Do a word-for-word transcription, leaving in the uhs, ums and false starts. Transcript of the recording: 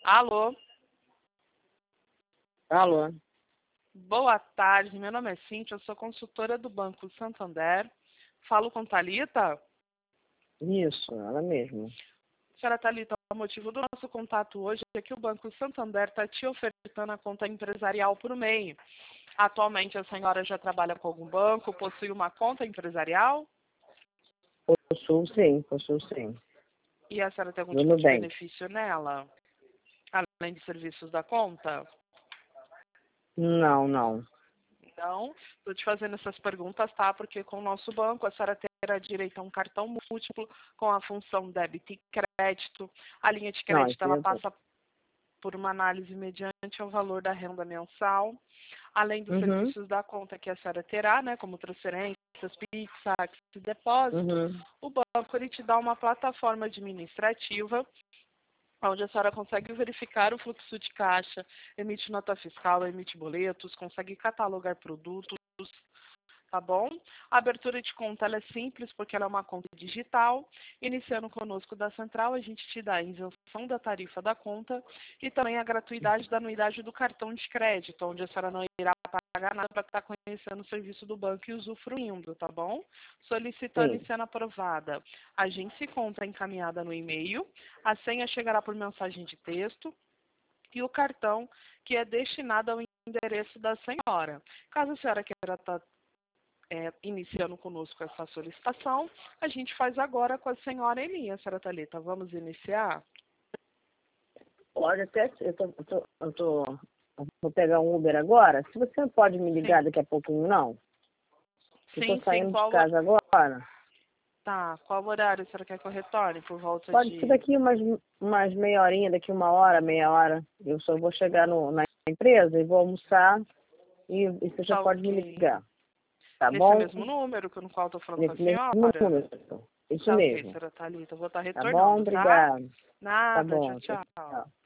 Alô? Alô? Boa tarde, meu nome é Cíntia, eu sou consultora do Banco Santander. Falo com Thalita? Isso, ela mesma. Senhora Thalita, o motivo do nosso contato hoje é que o Banco Santander está te ofertando a conta empresarial por meio. Atualmente a senhora já trabalha com algum banco, possui uma conta empresarial? Possuo sim, possuo sim. E a senhora tem algum No tipo de Nubank. benefício nela? Além de serviços da conta? Não, não. Não, estou te fazendo essas perguntas, tá? Porque com o nosso banco a senhora terá direito a um cartão múltiplo com a função débito e crédito. A linha de Não, crédito isso ela eu tô. passa por uma análise mediante ao valor da renda mensal, além dos Uhum, serviços da conta que a senhora terá, né, como transferências, Pix, saques e depósito. uhum. O banco ele te dá uma plataforma administrativa onde a senhora consegue verificar o fluxo de caixa, emite nota fiscal, emite boletos, consegue catalogar produtos, tá bom? A abertura de conta ela é simples porque ela é uma conta digital. Iniciando conosco da Central, a gente te dá a isenção da tarifa da conta e também a gratuidade da anuidade do cartão de crédito, onde a senhora não irá pagar nada para estar conhecendo o serviço do banco e usufruindo, tá bom? Solicitando e Sim. sendo aprovada, a gente se conta encaminhada no e-mail, a senha chegará por mensagem de texto e o cartão que é destinado ao endereço da senhora. Caso a senhora queira estar é, iniciando conosco essa solicitação, a gente faz agora com a senhora em linha, senhora Thalita. Vamos iniciar? Pode até ser. Eu tô, eu tô, eu tô. eu vou pegar um Uber agora. Se você não pode me ligar Sim. daqui a pouquinho, não. Eu tô Sim, sim. saindo de Qual, hor- casa agora. tá, qual horário a senhora quer que eu retorne? Por volta Pode ser de... daqui umas, umas meia horinha, daqui uma hora, meia hora. Eu só vou chegar no, na empresa e vou almoçar e, e você já Tá pode me ok. ligar. Tá Nesse bom? mesmo número que no qual estou falando com a Nesse mesmo senhora? número. Isso Tá ok, mesmo. senhora Thalita. Eu vou estar Tá bom? retornando, tá? Obrigada. Tá Nada, tchau, bom. Tchau, tchau. tchau.